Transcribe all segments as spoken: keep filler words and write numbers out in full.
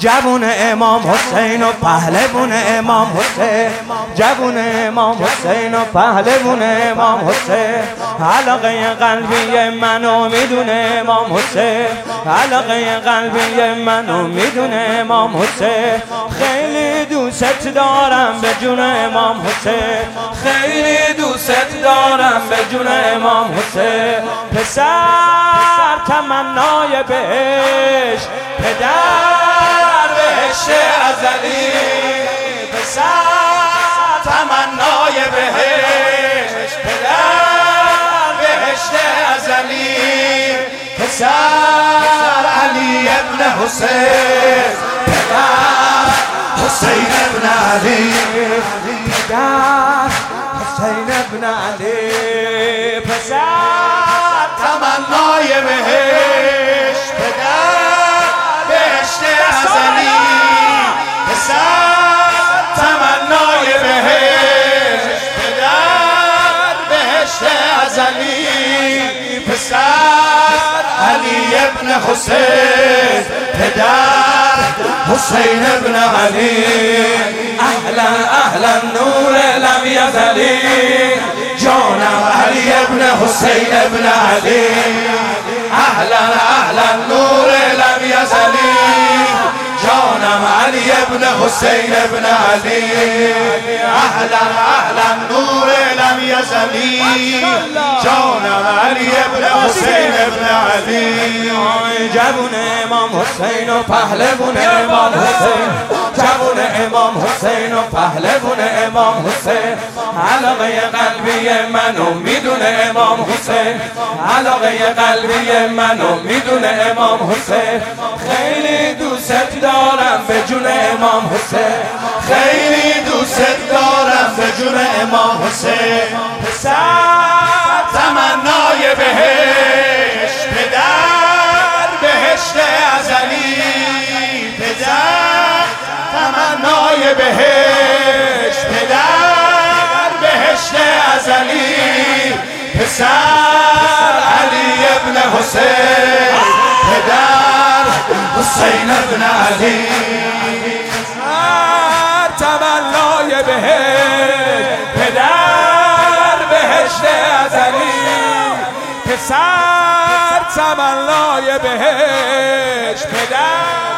جوون امام حسین و پهلوون امام حسین، جوون امام حسین و پهلوون امام حسین. علاقه قلبی منو میدونه امام حسین، علاقه قلبی منو میدونه امام حسین. خیلی دوست دارم به جون امام حسین، خیلی دوست دارم به جون امام حسین. پسر تمنای بهشت، پدر بهشت ازلی. پسر تمنای بهشت، پدر بهشت ازلی. پسر علی ابن حسین، پدر حسین ابن علی. پدر حسین ابن علی. پسر تمنای بهشت، پدر بهشت ازلی. پسر تمنای بهشت، پدر بهشت ازلی. پسر علی ابن حسین، پدر حسین ابن علی. اهلا اهلا نور لم یزلی، جانم علی ابن حسین ابن علی. اهلا اهلا نور لم یزلی، جانم علی ابن حسین ابن علی. اهلا اهلا نور لم یزلی، جانم علی ابن حسین ابن علی. جوون امام حسین و پهلوون امام حسین، جوون امام حسین و پهلوون امام حسین. علاقه قلبی منو میدونه امام حسین، علاقه قلبی منو میدونه امام حسین. خیلی دوست دارم به جون امام حسین، خیلی دوست دارم به جون امام حسین. پسر تمنای بهشت، پدر بهشت ازلی. پدر تمنای بهشت، پدر بهشت ازلی. پسر علی ابن حسین، پدر حسین ابن علی. پسر تمنای بهشت، پدر بهشت ازلی. پسر تمنای بهشت، پدر.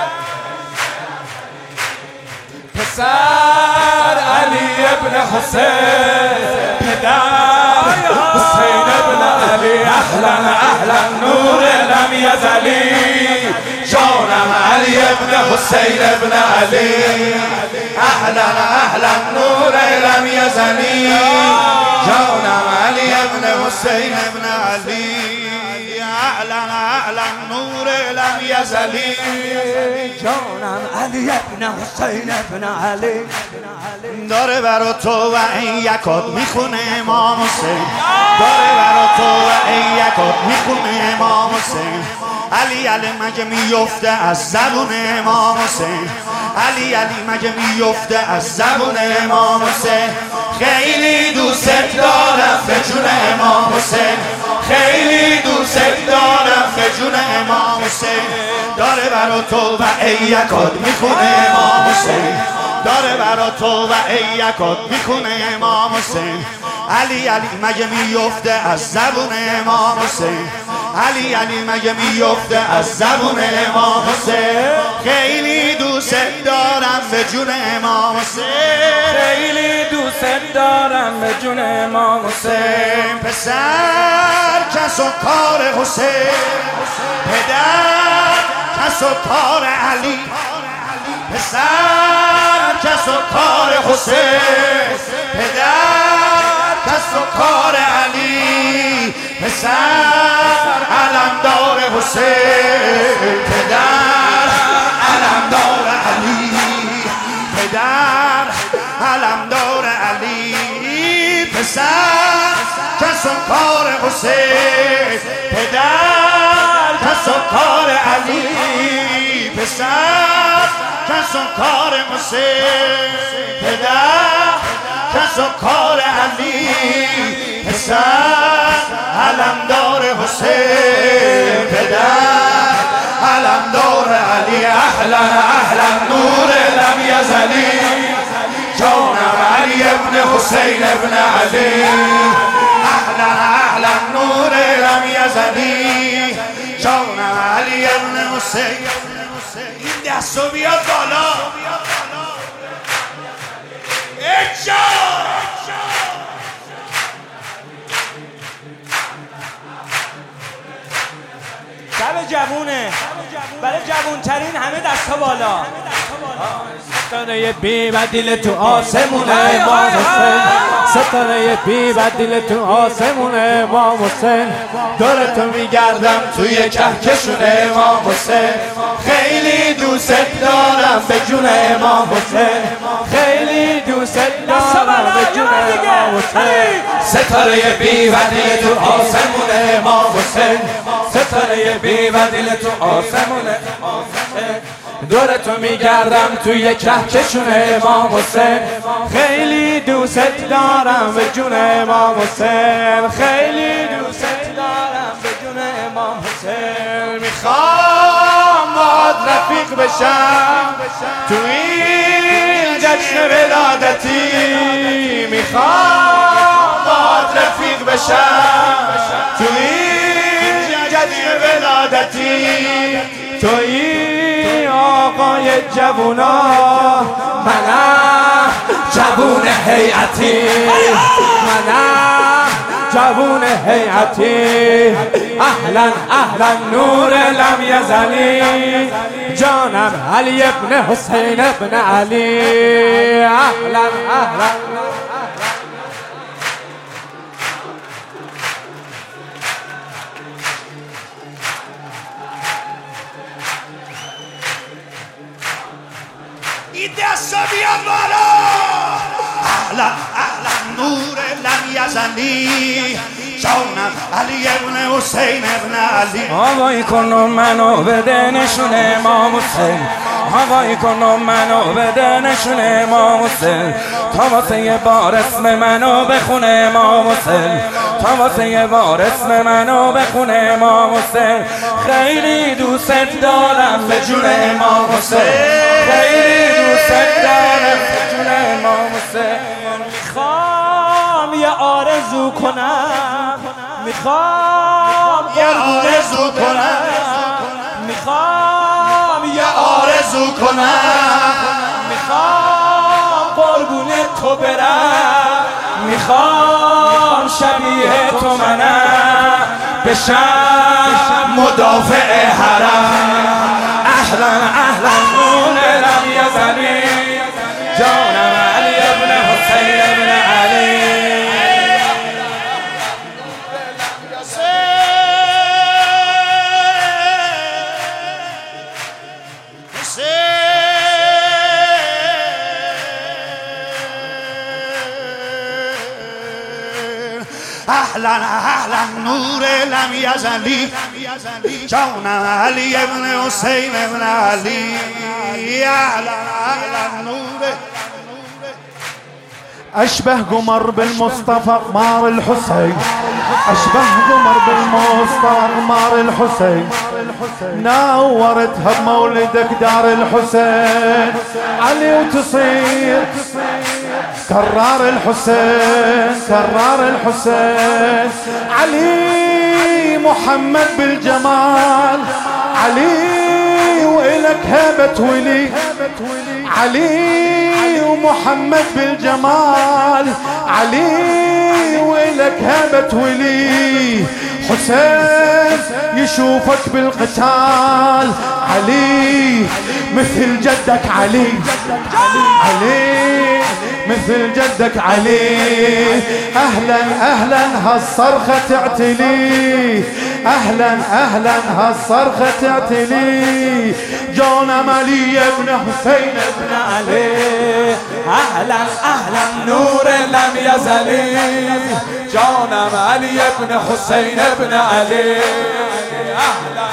پسر علی ابن حسین، پدر حسین ابن علی. اهلا اهلا نور لم یزلی، جانم علی ابن حسین ابن علی. اهلا اهلا نور لم یزلی، جانم علی ابن حسین ابن علی. اهلا اهلا نور لم یزلی، جانم علی ابن حسین ابن علی. داره برا تو و این یکات میخونه امام حسین، داره برا تو و این یکات میخونه امام حسین. علی علی مگه میفته از زبون امام حسین، علی علی مگه میفته از زبون امام حسین. خیلی دوست دارم به جون امام حسین، خیلی دوست دارم به جون امام حسین. داره برا تو و ای یکات میخونه امام حسین، داره برا تو و ای یکات میخونه امام حسین. علی علی مگه میفته از زبون امام حسین، علی علی مگه میفته از زبون امام حسین. خیلی دوست دارم به جون امام حسین، خیلی دوست دارم به جون امام حسین. پسر کس و کار حسین، پدر کس و کار علی. پسر کس و کار حسین، پدر کس و کار علی. پسر علمدار حسین، پدر علمدار علی. پدر علمدار علی. پسر کس و کار حسین، پدر کس و کار علی. پسر کس و کار حسین، پدر کس و کار علی. پسر علمدار حسین، پدر علمدار علی اهلا اهلا نور لم یزلی جانم علی ابن حسین ابن علی اهلا اهلا نور لم یزلی جانم علی ابن حسین. این دستو بیاد بالا اجا شب جوونه برای جوونترین همه دستا بالا. ستاره بی بدیل تو آسمونه امام حسین، ستاره بی بدیل تو آسمونه امام حسین، دورتو میگردم توی کهکشون امام حسین، خیلی دوست دارم به جون امام حسین، خیلی دوست دارم به جون امام حسین. ستاره بی بدیل تو آسمونه امام حسین، ستاره بی بدیل تو آسمونه امام حسین، دورتو میگردم توی کهکشون امام حسین، خیلی دوست دارم به جون امام حسین، خیلی دوست دارم به جون امام حسین. میخوام باهات رفیق بشم تو این جشن ولادتی، میخوام باهات رفیق بشم تو این جشن ولادتی، تویی آقای جوونا منم جوون هیئتی، منم جوون هیئتی، اهلا اهلا نور لم یزلی جانم علی ابن حسین ابن علی اهلا اهلا. این دستا بیاد بالا اهلا اهلا نور لم یزلی جانم علی ابن حسین ابن علی. هوایی کنم منو بده نشون امام حسین، هوایی کنم منو بده نشون امام حسین، تا واسه یه بار اسم منو بخونه امام حسین، تا واسه یه بار اسم منو بخونه امام حسین، خیلی دوست دارم به جون امام حسین، خیلی دوست دارم به جون امام حسین. میخوام یه آرزو کنم، میخوام یه آرزو کنم، میخوام یه آرزو کنم، میخوام قربون تو برم، میخوام شبیه تو منم بشم مدافع حرم اهلا اهلا نور لم یزلی جانم علی ابن حسین ابن علی. اهلا اهلا نور لم یزلی جانم علی ابن حسین ابن علی اهلا اهلا نور. أشبه قمر بالمصطفى قمار الحسين، أشبه قمر بالمصطفى قمار الحسين، نورتها بمولدك دار الحسين، علي وتصير كرار الحسين كرار الحسين، علي محمد بالجمال، علي وإلك هبة ولي، علي ومحمد بالجمال، علي وإلك هبة ولي، حسين يشوفك بالقتال، علي مثل جدك علي، علي مثل جدك علي، اهلا اهلا هالصرخة تعتلي، اهلا اهلا هالصرخة تعتلي، جانم علي ابن حسين ابن علي، اهلا اهلا نور لم یزلی جانم علی ابن حسین ابن علی اهلا.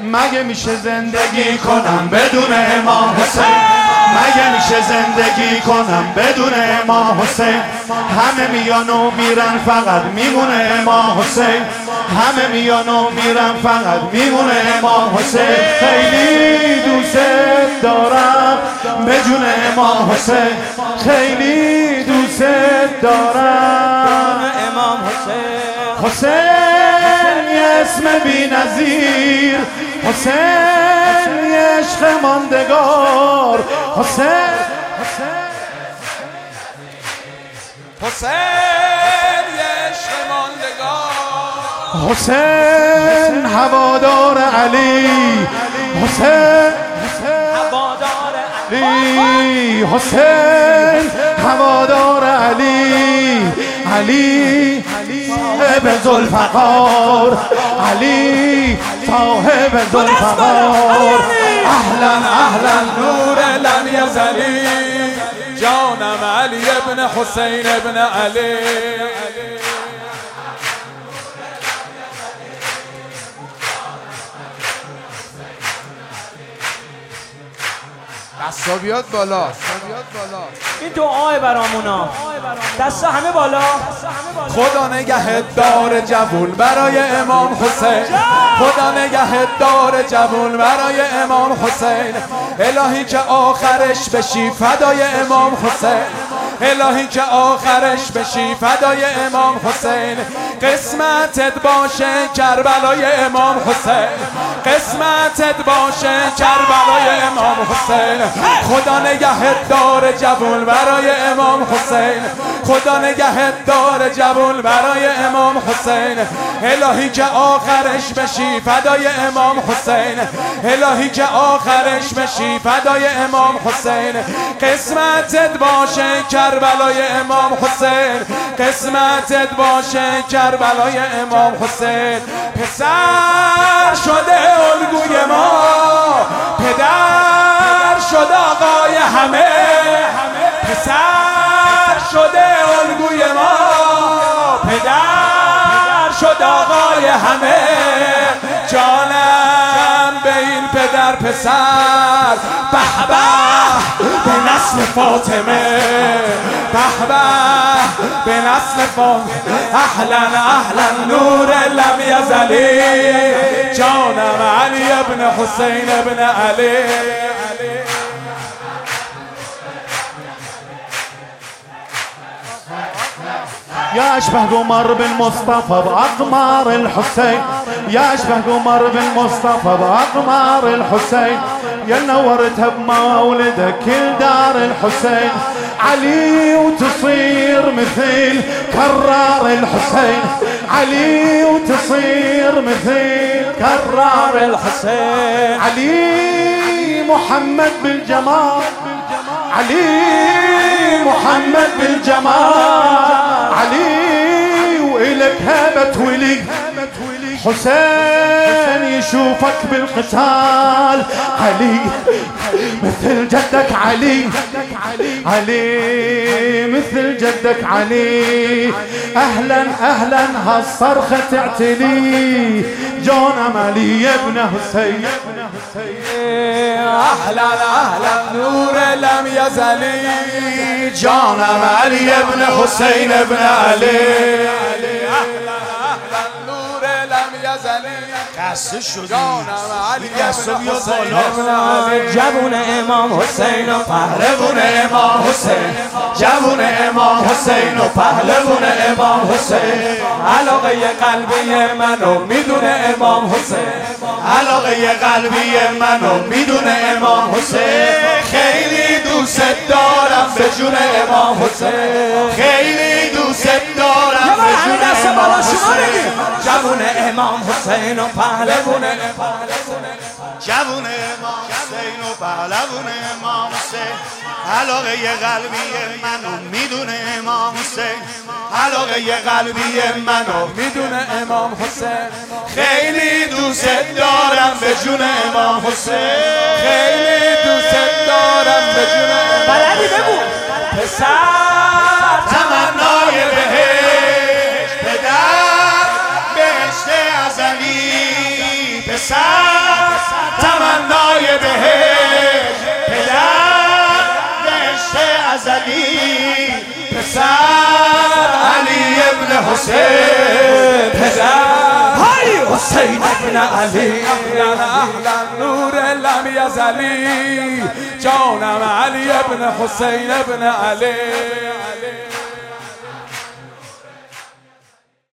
مگه میشه زندگی کنم بدون امام حسین؟ مگه میشه زندگی کنم بدون امام حسین؟ همه میان و میرن فقط میمونه امام حسین. همه میان و میرن فقط میمونه امام حسین. خیلی دوست دارم به جون امام حسین. خیلی دوست دارم امام حسین. حسین یه اسم بی نظیر، حسین یه عشق ماندگار، حسین حسین یه عشق ماندگار، حسین هوادار علی، حسین هوادار علی، حسین هوادار علی، علی صاحب ذوالفقار، علی صاحب ذوالفقار. اهلا اهلا نور لم یزلی، جانم علی ابن حسین ابن علی. دستا بیاد بالا، بیاد بالا. این دعای برامونا، دستا همه بالا. خدا نگه دار جوون برای امام حسین، خدا نگه دار جوون برای امام حسین. الهی که آخرش بشی فدای امام حسین، الهی که آخرش بشی فدای امام حسین. قسمتت باشه کربلای امام حسین، قسمتت باشه کربلای امام حسین. خدا نگه دار جوون برای امام حسین، خدا نگه دار جوون برای امام حسین. الهی که آخرش بشی فدای امام حسین، الهی که آخرش بشی فدای امام حسین. قسمتت باشه کربلای امام حسین، قسمتت باشه کربلای امام حسین. پسر شده الگوی ما، پدر شده آقای همه، پسر شده الگوی ما، پدر شده آقای همه. جانم به این پدر پسر، به به به نسل فاطمه، به به به نسل فاطمه. اهلا اهلا نور لم یزلی، جانم علی ابن حسین ابن علی. يا أشبه قمر بن مصطفى بأقمار الحسين، يا أشبه قمر بن مصطفى بأقمار الحسين. يا نورتها بمولدك كل دار الحسين. علي وتصير مثل كرار الحسين، علي وتصير مثل كرار الحسين. علي محمد بالجمال، علي محمد بالجمال، علي وإلك هبة ولي. حسين يشوفك بالقتال، علي مثل جدك علي، علي مثل جدك علي. أهلا أهلا هالصرخة تعتلي، جونم علي ابن حسين. اهلا اهلا نور لم یزلی، جانم علی ابن حسین ابن علی. اهلا اهلا نور لم یزلی، خسته شدی جانم علی ابن حسین ابن علی. جوون امام حسین و پهلوون امام حسین، جوون امام حسین و پهلوون امام حسین. علاقه قلبی منو میدونه امام حسین، علاقه قلبی منو میدونه امام حسین. خیلی دوست دارم به جون امام حسین، خیلی دوست دارم به جون امام حسین. جوون امام حسین و پهلوون، جوون امام حسین و پهلوون امام حسین. علاقه قلبی منو میدونه امام حسین، علاقه قلبی منو میدونه امام حسین. خیلی دوست دارم به جون امام حسین، خیلی دوست دارم به جون امام. بلدی بگو پسر تمنای بهشت، پدر بهشت ازلی. پسر ازلی پسر علی ابن حسین پسر های حسین ابن علی اهلا اهلا نور لم یزلی جانم علی ابن حسین ابن علی